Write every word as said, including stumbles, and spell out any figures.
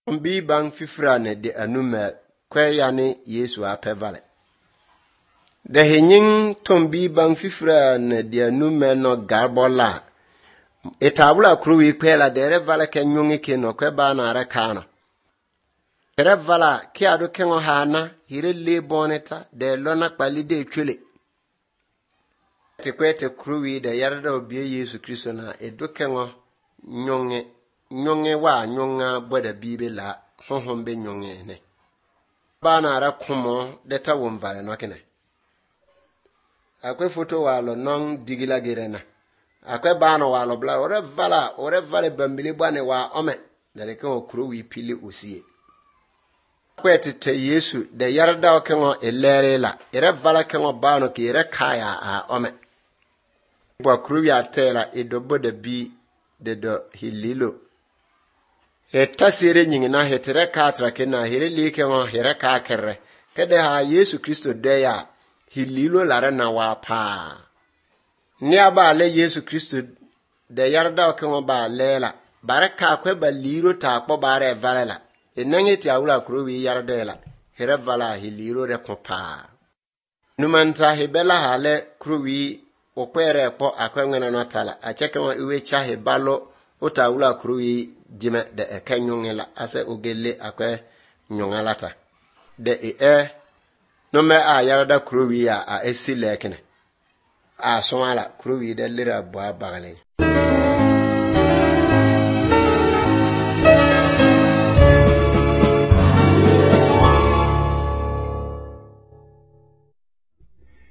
Bi bang fifra ne de anume kwe yani Yesu apevale. De hinyin tombi bang fifra ne de anume no garbola. Etabula kruwi kwela de revala ke nyungi ke no kwe ba na rekano. Revala ki adu kengo hana hire le boneta de lona kpalide chule. Te kwete kruwi de yarda obie Yesu Kristo na edu kengo nyonge nyonge wa nyonga boda bibe la honhombe nyonge ne. Ba na ara kumo de ta womvale no kene. Akwe foto walo non digila girena. Akwe ba no walo bla ore vala ore vale bambili bwane wa ome de ke okruwi pili osie. Akwe te Yesu de yarda o kengo elere la ere vala kengo ba no ki ere kaya a ome. Bo kruwi atela edobo de bi de do hililo. Eta sere nyingina hetere katra kena here like ngo here ka kere kede ha Yesu Kristo de ya hililo lare na wa pa ni aba le Yesu Kristo de yarda o ngo ba lela baraka kwe ba liro ta kpo bare valela enange ti awula kruwi yarda la here vala hiliro re pa numanta hebela hale kruwi okwere po akwenwena no tala acheke wa iwe cha hebalo otawula kruwi jime de ekanyongela ase ogele akwe nyongalata de e no me a yarada kruwi a esile kene a sonala kruwi de lira bo abagale